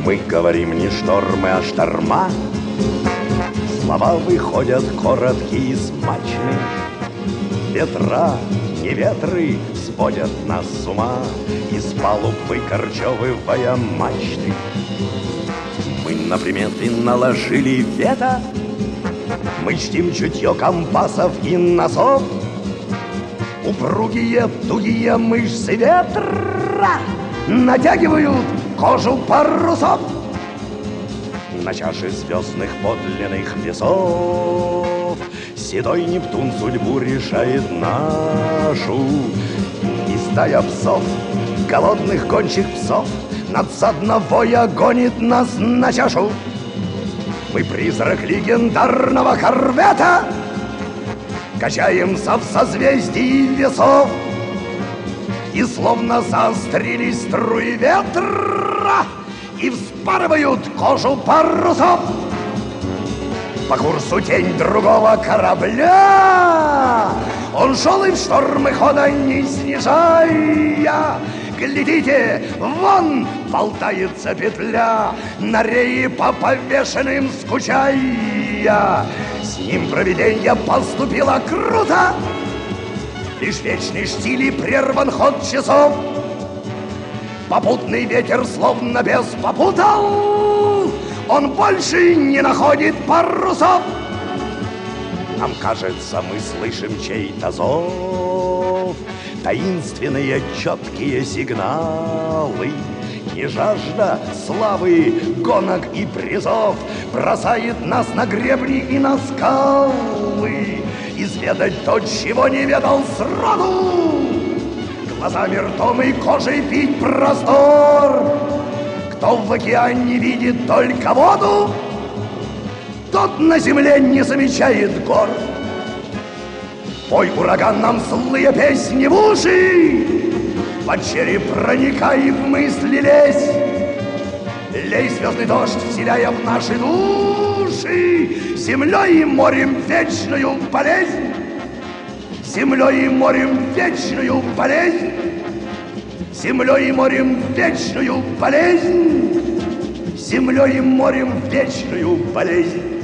Мы говорим не штормы, а шторма. Слова выходят короткие и смачные. Ветра, не ветры сводят нас с ума, из палуб выкорчевывая мачты. Мы на приметы наложили вето, мы чтим чутье компасов и носов. Упругие, тугие мышцы ветра натягивают кожу парусов. На чаше звездных подлинных весов седой Нептун судьбу решает нашу. И стая псов, голодных гончих псов, надсадно воя гонит нас на чашу. Мы призрак легендарного корвета, качаемся в созвездии весов. И словно заострились струи ветра и вспарывают кожу парусов. По курсу тень другого корабля, он шел и в штормы хода не снижая. Глядите, вон болтается петля, на рее по повешенным скучая. С ним провиденье поступило круто, лишь вечный штиль и прерван ход часов. Попутный ветер словно без попутал, он больше не находит парусов. Нам кажется, мы слышим чей-то зов, таинственные четкие сигналы. И жажда славы, гонок и призов бросает нас на гребни и на скалы. Изведать то, чего не ведал сроду, глазами, ртом и кожей пить простор. Кто в океане видит только воду, тот на земле не замечает гор. Пой, ураган, нам злые песни в уши, под череп проникай в мысли лезь. Лей звездный дождь, вселяя в наши души землей и морем вечную болезнь. Землей и морем вечную болезнь. Землей и морем вечную болезнь. Землей и морем вечную болезнь.